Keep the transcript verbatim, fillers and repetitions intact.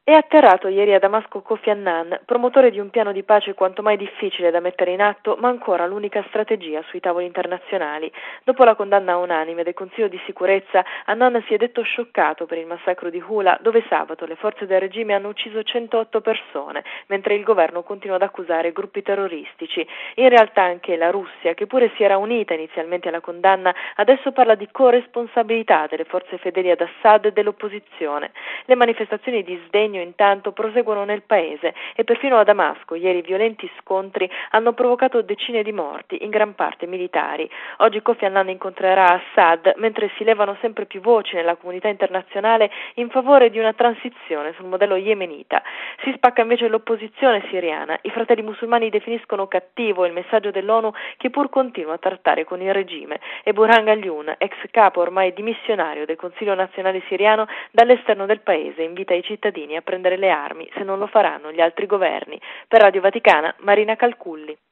È atterrato ieri a Damasco Kofi Annan, promotore di un piano di pace quanto mai difficile da mettere in atto, ma ancora l'unica strategia sui tavoli internazionali. Dopo la condanna unanime del Consiglio di sicurezza, Annan si è detto scioccato per il massacro di Hula, dove sabato le forze del regime hanno ucciso centootto persone, mentre il governo continua ad accusare gruppi terroristici. In realtà anche la Russia, che pure si era unita inizialmente alla condanna, adesso parla di corresponsabilità delle forze fedeli ad Assad e dell'opposizione. Le manifestazioni di sdegno intanto proseguono nel paese e perfino a Damasco ieri violenti scontri hanno provocato decine di morti, in gran parte militari. Oggi Kofi Annan incontrerà Assad, mentre si levano sempre più voci nella comunità internazionale in favore di una transizione sul modello yemenita. Si spacca invece l'opposizione siriana. I fratelli musulmani definiscono cattivo il messaggio dell'ONU che pur continua a trattare con il regime e Burhan Ghaliun, ex capo ormai dimissionario del Consiglio nazionale siriano, dall'esterno del paese invita i cittadini a prendere le armi se non lo faranno gli altri governi. Per Radio Vaticana, Marina Calculli.